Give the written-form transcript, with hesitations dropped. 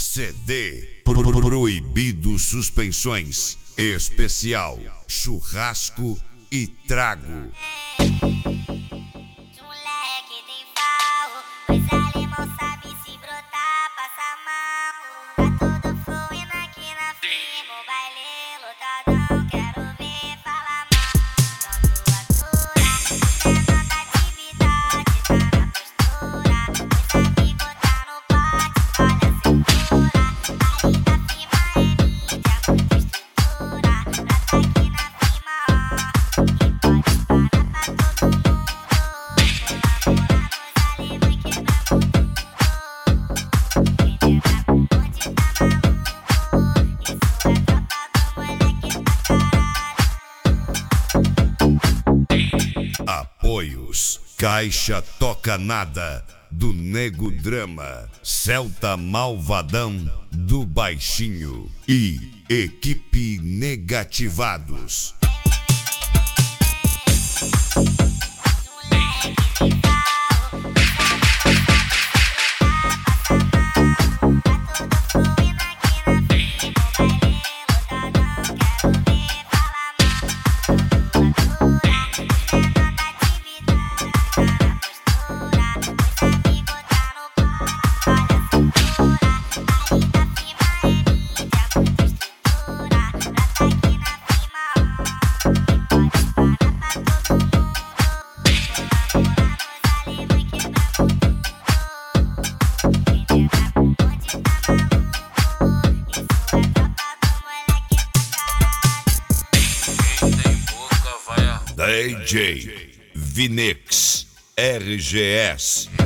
CD Proibido Suspensões. Especial Churrasco e Trago. Moleque tem farro, pois alemão sabe se brotar, passa mal. Tá tudo fluindo aqui na firma, o baile lotadão, quero ver falar mal. Tanto atura, menor da atividade, tá na postura. Meus amigos tá no pátio, olha a cintura. Ali da firma é mídia, muita estrutura. Pra tá aqui na firma, ó, e pode parar pra todo mundo. Apoios: Caixa Toca Nada, do Nego Drama, Celta Malvadão, do Baixinho e Equipe Negativados. DJ Vinix RGS.